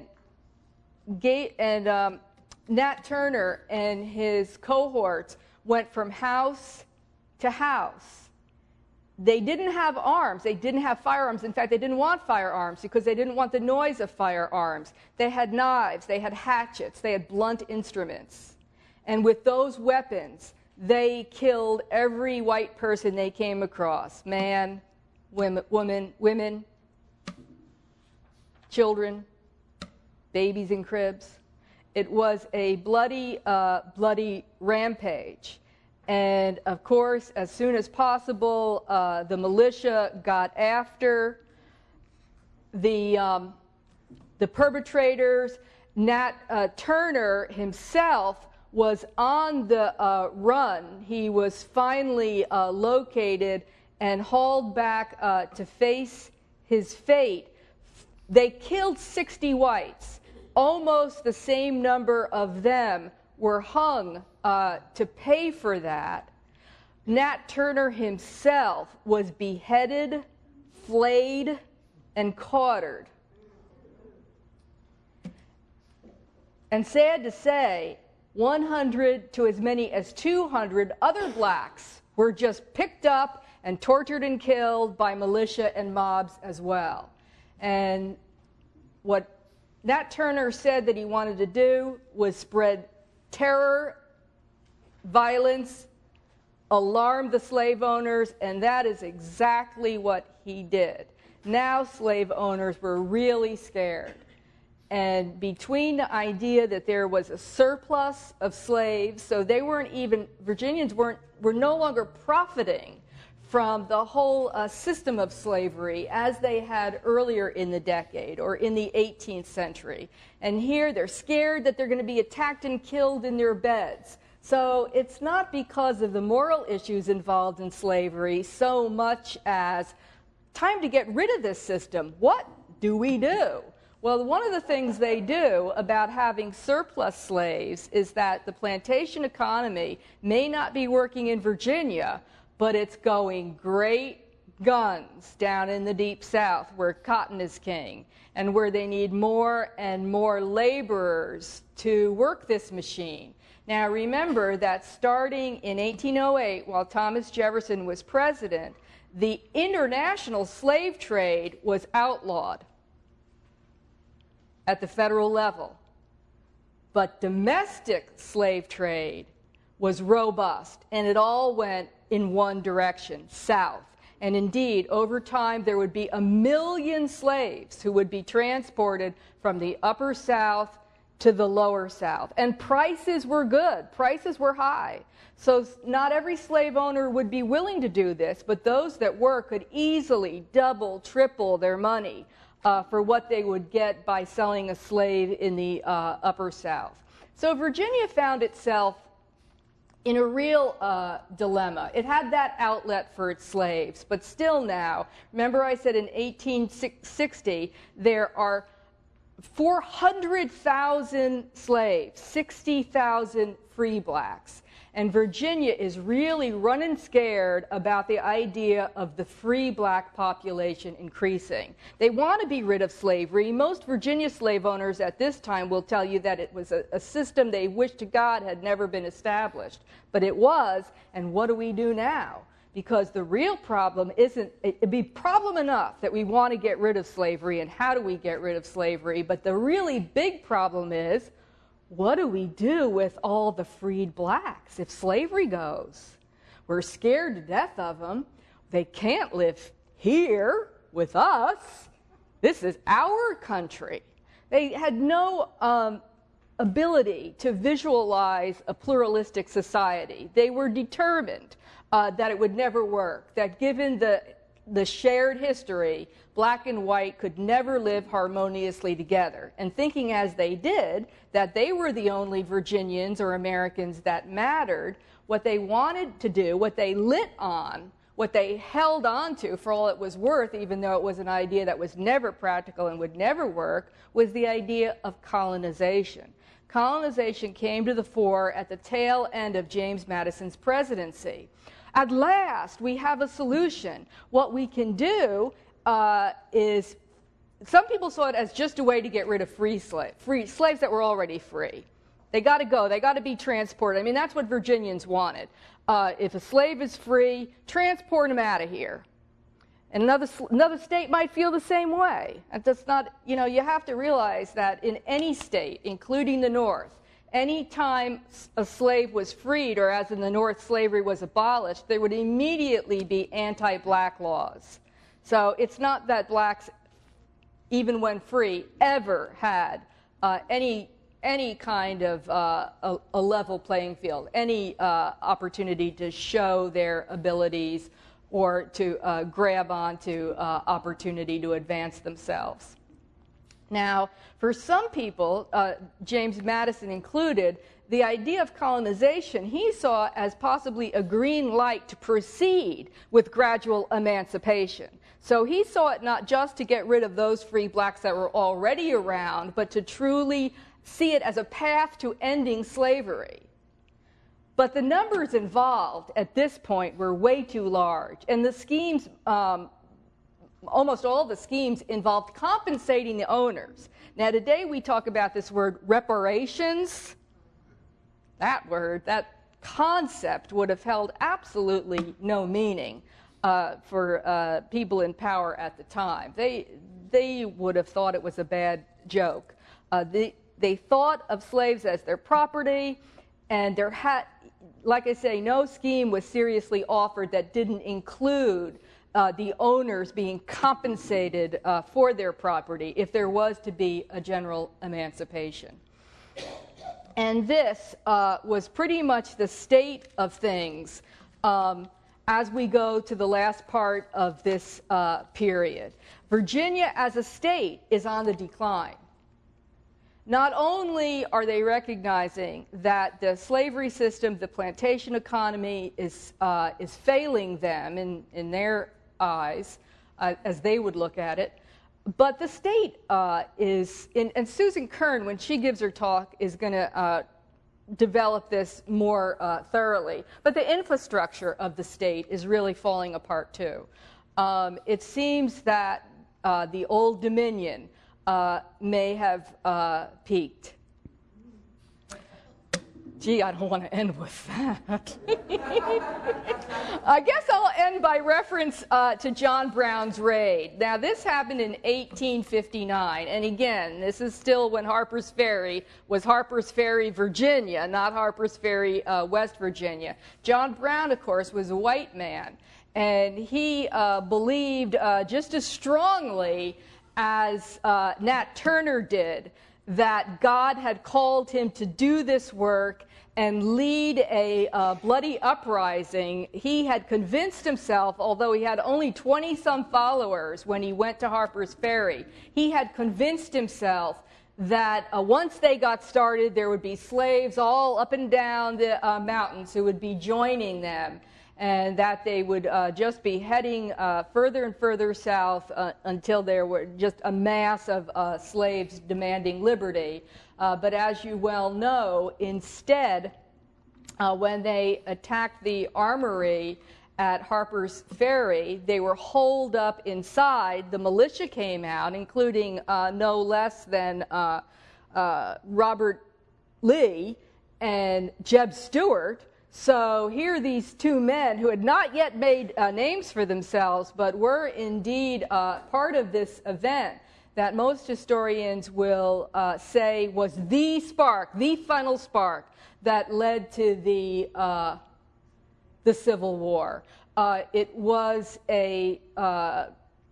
[SPEAKER 2] Ga- and um, Nat Turner and his cohorts went from house to house. They didn't have arms. They didn't have firearms. In fact, they didn't want firearms because they didn't want the noise of firearms. They had knives. They had hatchets. They had blunt instruments. And with those weapons, they killed every white person they came across. Man, women, woman, women, children, babies in cribs. It was a bloody, uh, bloody rampage. And, of course, as soon as possible, uh, the militia got after the, um, the perpetrators. Nat uh, Turner himself was on the uh, run. He was finally uh, located and hauled back uh, to face his fate. They killed sixty whites. Almost the same number of them were hung uh, to pay for that. Nat Turner himself was beheaded, flayed, and quartered. And sad to say, one hundred to as many as two hundred other blacks were just picked up and tortured and killed by militia and mobs as well. And what Nat Turner said that he wanted to do was spread terror, violence, alarm the slave owners, and that is exactly what he did. Now slave owners were really scared. And between the idea that there was a surplus of slaves, so they weren't even, Virginians weren't, were no longer profiting from the whole uh, system of slavery as they had earlier in the decade or in the eighteenth century. And here they're scared that they're going to be attacked and killed in their beds. So it's not because of the moral issues involved in slavery so much as time to get rid of this system. What do we do? Well, one of the things they do about having surplus slaves is that the plantation economy may not be working in Virginia, but it's going great guns down in the deep south where cotton is king and where they need more and more laborers to work this machine. Now remember that starting in eighteen oh eight, while Thomas Jefferson was president, the international slave trade was outlawed at the federal level. But domestic slave trade was robust, and it all went in one direction, south. And indeed, over time, there would be a million slaves who would be transported from the upper south to the lower south. And prices were good. Prices were high. So not every slave owner would be willing to do this, but those that were could easily double, triple their money uh, for what they would get by selling a slave in the uh, upper south. So Virginia found itself in a real uh, dilemma. It had that outlet for its slaves, but still now, remember I said in eighteen sixty, there are four hundred thousand slaves, sixty thousand free blacks. And Virginia is really running scared about the idea of the free black population increasing. They want to be rid of slavery. Most Virginia slave owners at this time will tell you that it was a, a system they wish to God had never been established. But it was, and what do we do now? Because the real problem isn't, it'd be problem enough that we want to get rid of slavery, and how do we get rid of slavery? But the really big problem is, what do we do with all the freed blacks if slavery goes? We're scared to death of them. They can't live here with us. This is our country. They had no um, ability to visualize a pluralistic society. They were determined uh, that it would never work, that given the, the shared history, black and white could never live harmoniously together. And thinking as they did, that they were the only Virginians or Americans that mattered, what they wanted to do, what they lit on, what they held on to for all it was worth, even though it was an idea that was never practical and would never work, was the idea of colonization. Colonization came to the fore at the tail end of James Madison's presidency. At last, we have a solution. What we can do uh, is, some people saw it as just a way to get rid of free slaves, free slaves that were already free. They got to go. They got to be transported. I mean, that's what Virginians wanted. Uh, if a slave is free, transport him out of here. And another another state might feel the same way. That's not, you know, you have to realize that in any state, including the North, any time a slave was freed, or as in the North, slavery was abolished, there would immediately be anti-black laws. So it's not that blacks, even when free, ever had uh, any any kind of uh, a, a level playing field, any uh, opportunity to show their abilities or to uh, grab onto uh, opportunity to advance themselves. Now, for some people, uh, James Madison included, the idea of colonization he saw as possibly a green light to proceed with gradual emancipation. So he saw it not just to get rid of those free blacks that were already around, but to truly see it as a path to ending slavery. But the numbers involved at this point were way too large, and the schemes, um, almost all the schemes involved compensating the owners. Now today we talk about this word reparations. That word, that concept would have held absolutely no meaning uh, for uh, people in power at the time. They, they would have thought it was a bad joke. Uh, they, they thought of slaves as their property, and there had, like I say, no scheme was seriously offered that didn't include uh, the owners being compensated uh, for their property if there was to be a general emancipation. And this uh, was pretty much the state of things um, as we go to the last part of this uh, period. Virginia as a state is on the decline. Not only are they recognizing that the slavery system, the plantation economy, is, uh, is failing them in, in their eyes, uh, as they would look at it, but the state uh, is, in, and Susan Kern, when she gives her talk, is going to uh, develop this more uh, thoroughly. But the infrastructure of the state is really falling apart too. Um, it seems that uh, the Old Dominion uh, may have uh, peaked. Gee, I don't want to end with that. I guess I'll end by reference uh, to John Brown's raid. Now, this happened in eighteen fifty-nine, and again, this is still when Harper's Ferry was Harper's Ferry, Virginia, not Harper's Ferry, uh, West Virginia. John Brown, of course, was a white man, and he uh, believed uh, just as strongly as uh, Nat Turner did that God had called him to do this work and lead a uh, bloody uprising. He had convinced himself, although he had only twenty-some followers when he went to Harper's Ferry, he had convinced himself that uh, once they got started, there would be slaves all up and down the uh, mountains who would be joining them, and that they would uh, just be heading uh, further and further south uh, until there were just a mass of uh, slaves demanding liberty. Uh, but as you well know, instead, uh, when they attacked the armory at Harper's Ferry, they were holed up inside. The militia came out, including uh, no less than uh, uh, Robert Lee and Jeb Stuart. So here these two men who had not yet made uh, names for themselves, but were indeed uh, part of this event that most historians will uh, say was the spark, the final spark that led to the, uh, the Civil War. Uh, it was a uh,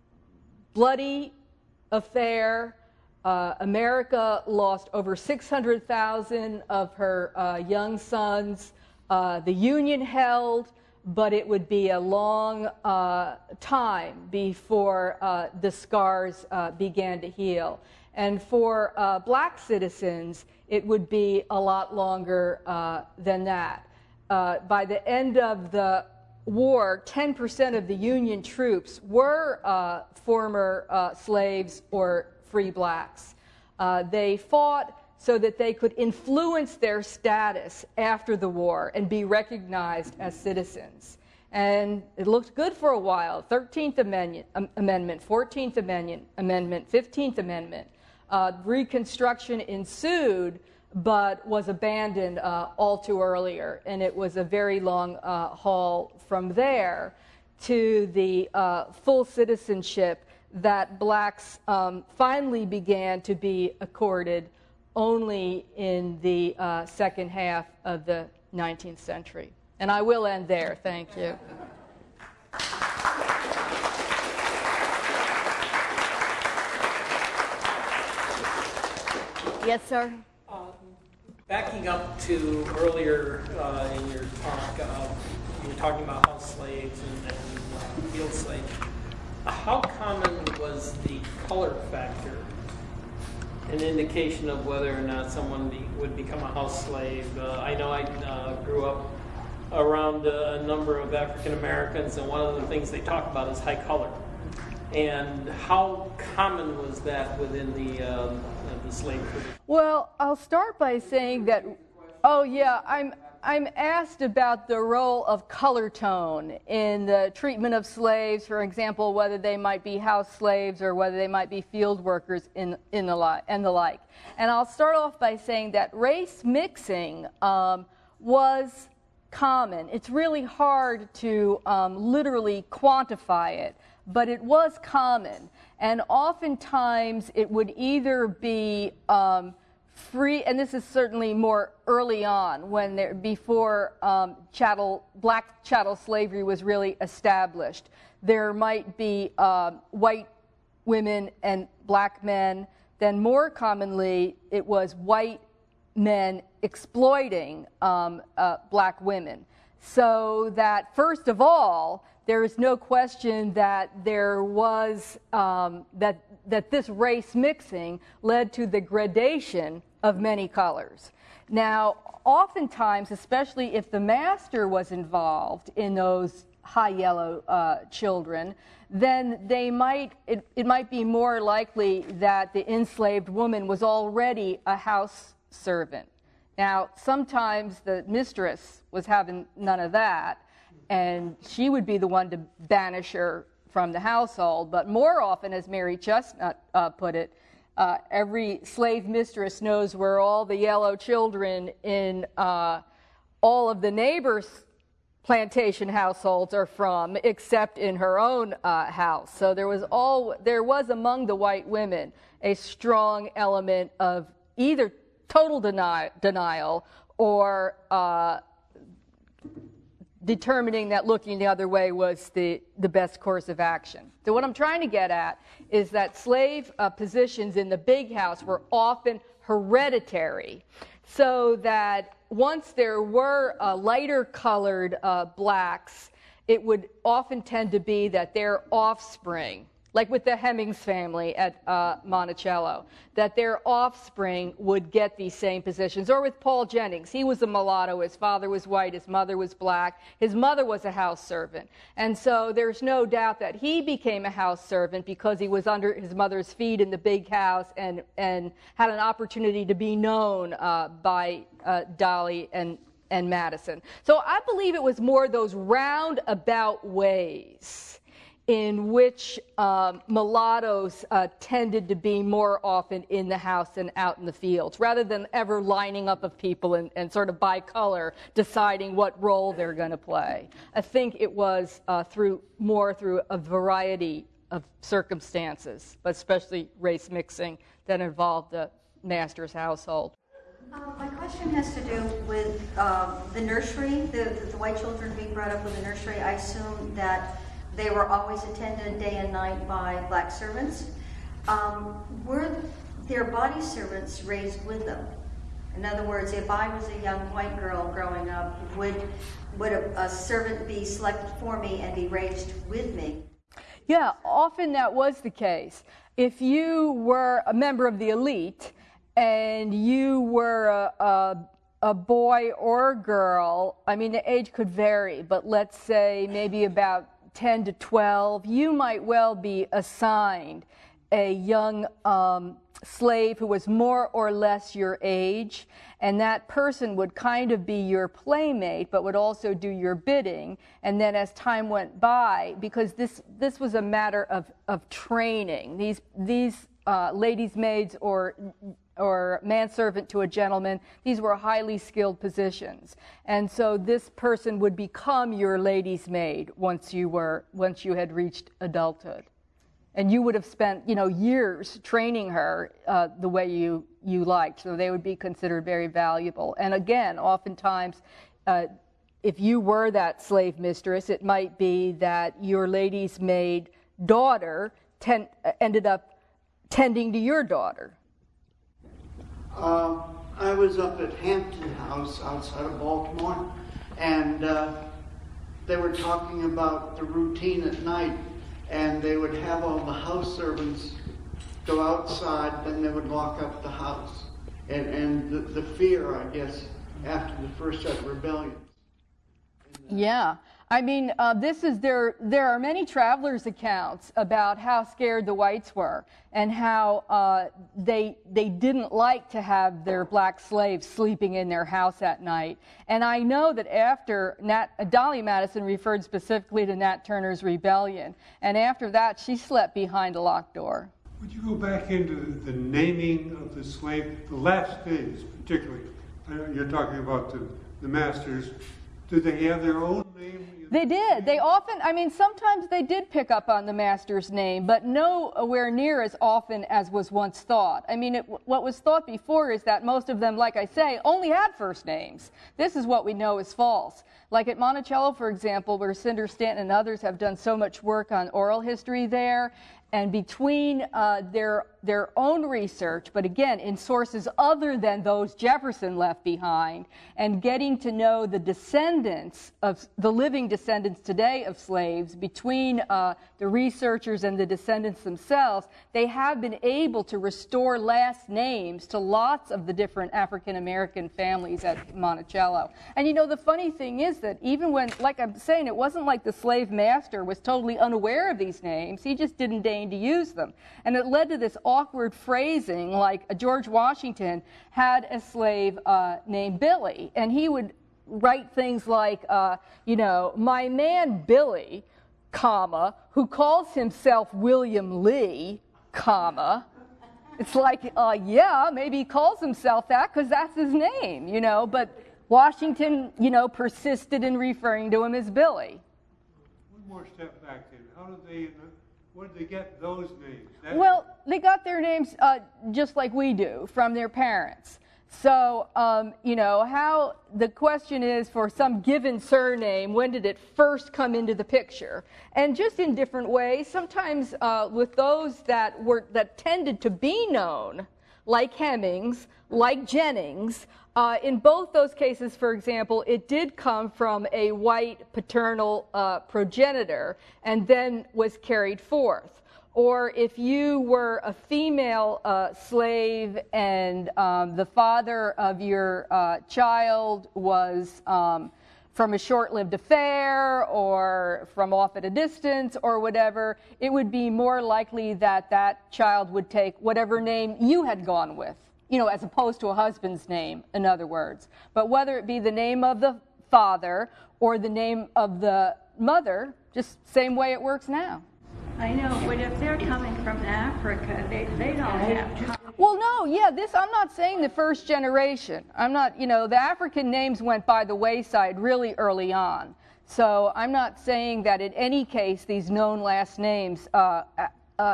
[SPEAKER 2] bloody affair. Uh, America lost over six hundred thousand of her uh, young sons. Uh, the Union held, but it would be a long uh, time before uh, the scars uh, began to heal. And for uh, black citizens, it would be a lot longer uh, than that. Uh, by the end of the war, ten percent of the Union troops were uh, former uh, slaves or free blacks. Uh, they fought so that they could influence their status after the war and be recognized as citizens. And it looked good for a while. thirteenth Amendment, um, Amendment fourteenth Amendment, Amendment, fifteenth Amendment. Uh, Reconstruction ensued, but was abandoned uh, all too earlier. And it was a very long uh, haul from there to the uh, full citizenship that blacks um, finally began to be accorded only in the uh, second half of the nineteenth century. And I will end there. Thank you. Yes, sir?
[SPEAKER 4] Um, backing up to earlier uh, in your talk, uh, you were talking about house slaves and, and uh, field slaves. How common was the color factor an indication of whether or not someone be, would become a house slave? Uh, I know I uh, grew up around a number of African Americans, and one of the things they talk about is high color. And how common was that within the, uh, the slave trade?
[SPEAKER 2] Well, I'll start by saying that, oh yeah, I'm, I'm asked about the role of color tone in the treatment of slaves, for example, whether they might be house slaves or whether they might be field workers in, in the li- and the like. And I'll start off by saying that race mixing um, was common. It's really hard to um, literally quantify it, but it was common. And oftentimes it would either be um, free, and this is certainly more early on, when there, before um, chattel, black chattel slavery was really established. There might be uh, white women and black men. Then more commonly, it was white men exploiting um, uh, black women. So that, first of all, there is no question that there was, um, that, that this race mixing led to the gradation of many colors. Now, oftentimes, especially if the master was involved in those high yellow uh, children, then they might, it, it might be more likely that the enslaved woman was already a house servant. Now, sometimes the mistress was having none of that, and she would be the one to banish her from the household. But more often, as Mary Chestnut uh, put it, uh, every slave mistress knows where all the yellow children in uh, all of the neighbors' plantation households are from, except in her own uh, house. So there was all there was among the white women a strong element of either total deni denial or uh, determining that looking the other way was the, the best course of action. So what I'm trying to get at is that slave uh, positions in the big house were often hereditary, so that once there were uh, lighter colored uh, blacks, it would often tend to be that their offspring, like with the Hemmings family at uh, Monticello, that their offspring would get these same positions. Or with Paul Jennings, he was a mulatto, his father was white, his mother was black, his mother was a house servant. And so there's no doubt that he became a house servant because he was under his mother's feet in the big house and, and had an opportunity to be known uh, by uh, Dolly and, and Madison. So I believe it was more those roundabout ways in which um, mulattoes uh, tended to be more often in the house than out in the fields, rather than ever lining up of people and, and sort of by color deciding what role they're going to play. I think it was uh, through more through a variety of circumstances, but especially race mixing that involved the master's household.
[SPEAKER 5] Uh, my question has to do with um, the nursery, the, the white children being brought up with the nursery. I assume that they were always attended day and night by black servants. Um, were their body servants raised with them? In other words, if I was a young white girl growing up, would, would a, a servant be selected for me and be raised with me?
[SPEAKER 2] Yeah, often that was the case. If you were a member of the elite and you were a, a a boy or a girl, I mean, the age could vary, but let's say maybe about ten to twelve, you might well be assigned a young um, slave who was more or less your age, and that person would kind of be your playmate, but would also do your bidding. And then as time went by, because this this was a matter of of training, these these uh, ladies' maids or or manservant to a gentleman, these were highly skilled positions. And so this person would become your lady's maid once you were, once you had reached adulthood. And you would have spent, you know, years training her uh, the way you, you liked. So they would be considered very valuable. And again, oftentimes, uh, if you were that slave mistress, it might be that your lady's maid daughter ten, ended up tending to your daughter.
[SPEAKER 6] Uh, I was up at Hampton House outside of Baltimore, and uh, they were talking about the routine at night, and they would have all the house servants go outside, then they would lock up the house. And, and the, the fear, I guess, after the first set of rebellions.
[SPEAKER 2] Yeah. I mean, uh, this is there. There are many travelers' accounts about how scared the whites were and how uh, they they didn't like to have their black slaves sleeping in their house at night. And I know that after Nat, Dolly Madison referred specifically to Nat Turner's rebellion, and after that she slept behind a locked door.
[SPEAKER 7] Would you go back into the naming of the slave, the last phase particularly? I know you're talking about the, the masters Did they have their own name?
[SPEAKER 2] They did. They often, I mean, sometimes they did pick up on the master's name, but nowhere near as often as was once thought. I mean, it, what was thought before is that most of them, like I say, only had first names. This is what we know is false. Like at Monticello, for example, where Cinder Stanton and others have done so much work on oral history there, and between uh, their their own research, but again, in sources other than those Jefferson left behind, and getting to know the descendants of, the living descendants today of slaves, between uh, the researchers and the descendants themselves, they have been able to restore last names to lots of the different African-American families at Monticello. And you know, the funny thing is that even when, like I'm saying, it wasn't like the slave master was totally unaware of these names, he just didn't deign to use them. And it led to this awkward phrasing, like uh, George Washington had a slave uh, named Billy, and he would write things like, uh, you know, my man Billy, comma, who calls himself William Lee, comma. It's like, uh, yeah, maybe he calls himself that because that's his name, you know, but Washington, you know, persisted in referring to him as Billy.
[SPEAKER 7] One more step back then. How did they, where did they get those names? That
[SPEAKER 2] Well, they got their names uh, just like we do, from their parents. So, um, you know, how the question is for some given surname, when did it first come into the picture? And just in different ways, sometimes uh, with those that were that tended to be known, like Hemmings, like Jennings, uh, in both those cases, for example, it did come from a white paternal uh, progenitor and then was carried forth. Or if you were a female uh, slave and um, the father of your uh, child was um, from a short-lived affair or from off at a distance or whatever, it would be more likely that that child would take whatever name you had gone with, you know, as opposed to a husband's name, in other words. But whether it be the name of the father or the name of the mother, just same way it works now.
[SPEAKER 8] I know, but if they're coming from Africa, they, they don't have.
[SPEAKER 2] Well, no, yeah, this, I'm not saying the first generation. I'm not, you know, the African names went by the wayside really early on. So I'm not saying that in any case these known last names, uh, uh,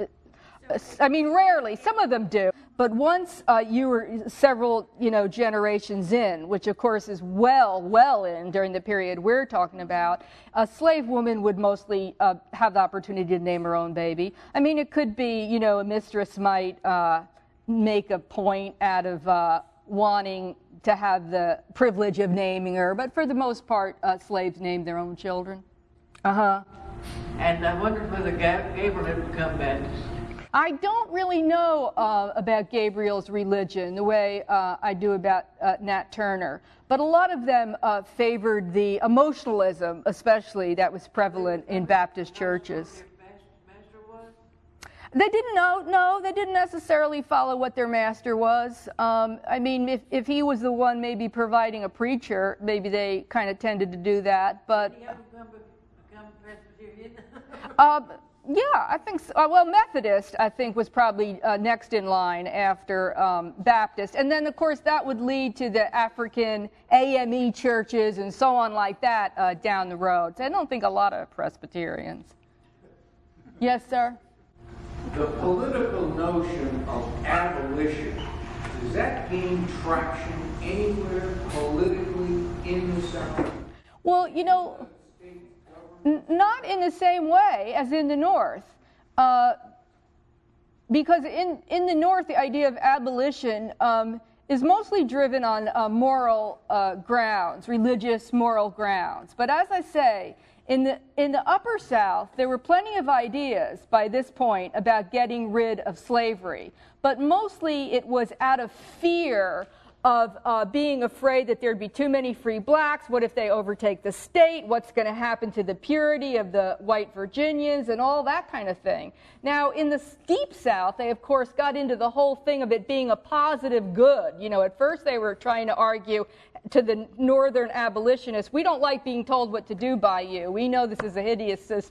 [SPEAKER 2] I mean, rarely, some of them do. But once uh, you were several, you know, generations in, which of course is well, well in during the period we're talking about, a slave woman would mostly uh, have the opportunity to name her own baby. I mean, it could be, you know, a mistress might uh, make a point out of uh, wanting to have the privilege of naming her, but for the most part, uh, slaves named their own children. Uh-huh.
[SPEAKER 3] And I wonder whether Gabriel had become Baptist.
[SPEAKER 2] I don't really know uh, about Gabriel's religion the way uh, I do about uh, Nat Turner, but a lot of them uh, favored the emotionalism, especially, that was prevalent in Baptist churches. They didn't know, no, they didn't necessarily follow what their master was. Um, I mean, if, if he was the one maybe providing a preacher, maybe they kind of tended to do that, but...
[SPEAKER 3] Did he ever become, become Presbyterian?
[SPEAKER 2] uh, Yeah, I think so. Uh, well, Methodist, I think, was probably uh, next in line after um, Baptist. And then, of course, that would lead to the African A M E churches and so on like that uh, down the road. So I don't think a lot of Presbyterians. Yes, sir?
[SPEAKER 9] The political notion of abolition, does that gain traction anywhere politically in the South?
[SPEAKER 2] Well, you know... N- not in the same way as in the North, uh, because in, in the North, the idea of abolition um, is mostly driven on uh, moral uh, grounds, religious moral grounds. But as I say, in the, in the Upper South, there were plenty of ideas by this point about getting rid of slavery, but mostly it was out of fear of uh, being afraid that there'd be too many free blacks. What if they overtake the state? What's going to happen to the purity of the white Virginians and all that kind of thing? Now, in the Deep South, they, of course, got into the whole thing of it being a positive good. You know, at first they were trying to argue to the northern abolitionists, we don't like being told what to do by you. We know this is a hideous system.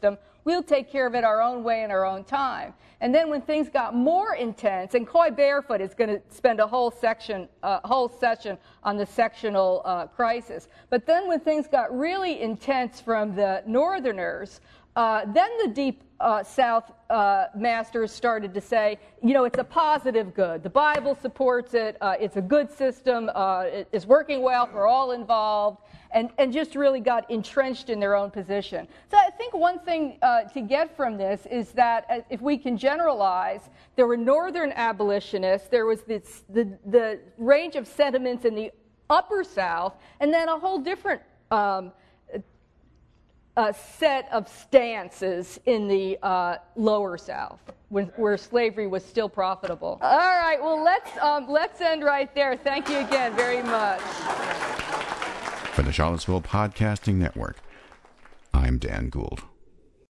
[SPEAKER 2] We'll take care of it our own way in our own time. And then when things got more intense, and Coy Barefoot is going to spend a whole section, uh, whole session on the sectional uh, crisis. But then when things got really intense from the Northerners, uh, then the Deep uh, South uh, masters started to say, you know, it's a positive good. The Bible supports it. Uh, it's a good system. Uh, it is working well for all involved. And, and just really got entrenched in their own position. So I think one thing uh, to get from this is that uh, if we can generalize, there were Northern abolitionists, there was this, the, the range of sentiments in the Upper South, and then a whole different um, uh, set of stances in the uh, Lower South, when, where slavery was still profitable. All right, well, let's, um, let's end right there. Thank you again very much.
[SPEAKER 1] For the Charlottesville Podcasting Network, I'm Dan Gould.